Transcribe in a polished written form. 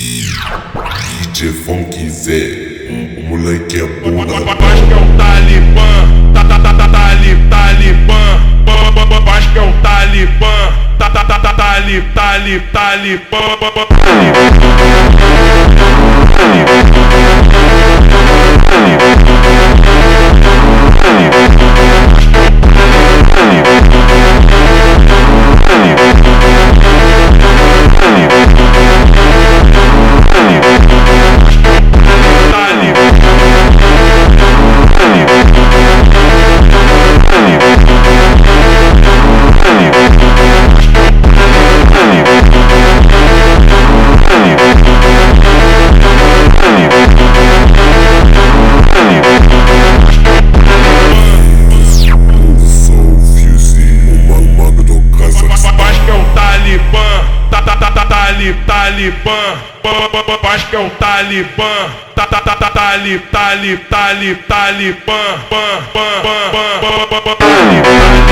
DJ Funk Zé, o moleque é bom. Acho que é o Talibã, Talibã. Acho que é o Talibã, Talibã. Talibã, acho que é o Talibã, Talibã.